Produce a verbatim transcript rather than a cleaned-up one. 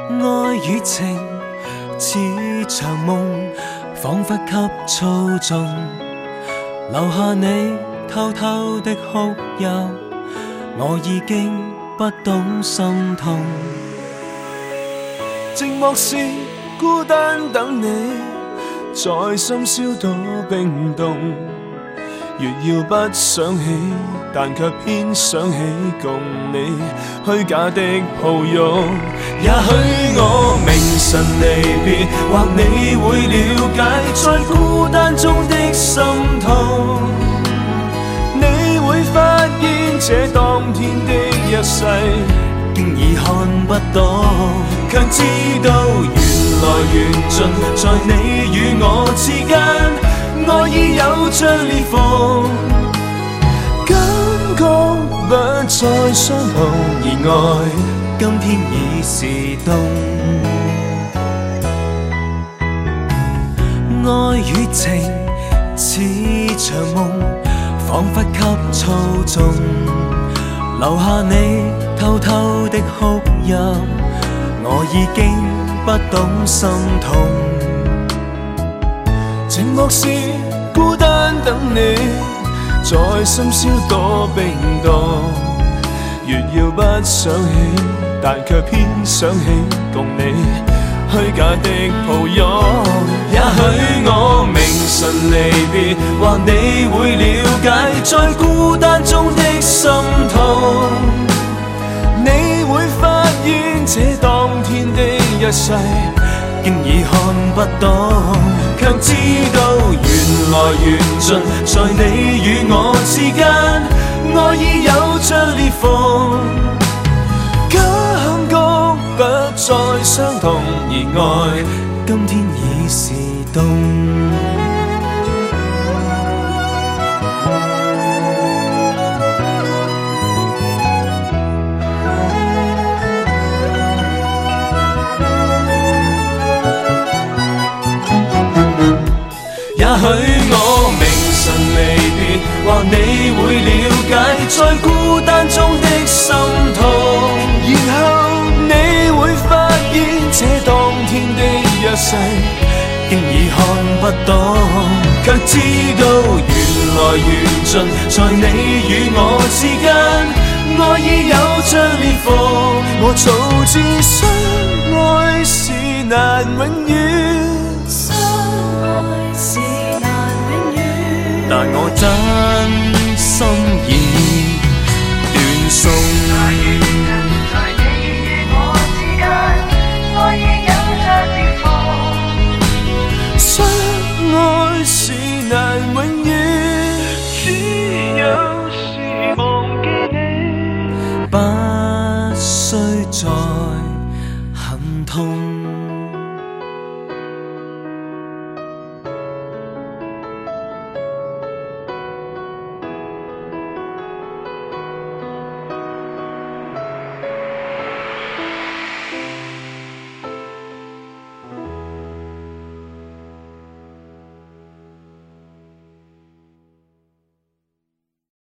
愛與情似場夢，彷彿給操縱，留下你偷偷的哭泣，我已經不懂心痛。寂寞是孤單等你，在深宵多冰凍。越要不想起，但卻偏想起共你虛假的抱擁。也許我明晨離別，或你會了解，在孤單中的心痛。你會發現這當天的一世，經已看不到，卻知道緣來緣盡，在你與我之間。愛已有着裂縫，感覺不再相同，而愛今天已是冬。愛與情似場夢，彷彿給操縱，留下你偷偷的哭泣，我已經不懂心痛。寂寞是孤單等你，在深宵多冰凍。越要不想起，但卻偏想起共你虛假的抱擁。也許我明晨離別，或你會了解，在孤單中的心痛。你會發現這當天的一世，經已看不到，卻知道緣來緣盡，在你與我之間，愛已有着裂縫，感覺不再相同，而愛今天已是冬。也許我明晨離別，或你會了解，在孤單中的心痛。然後你會發現，這當天的一世，經已看不到，卻知道緣來緣盡，在你與我之間，愛已有着裂縫。我早知相愛是難永遠。但我真心已斷送。在你與我之間，愛已有着裂縫。相愛是難永遠。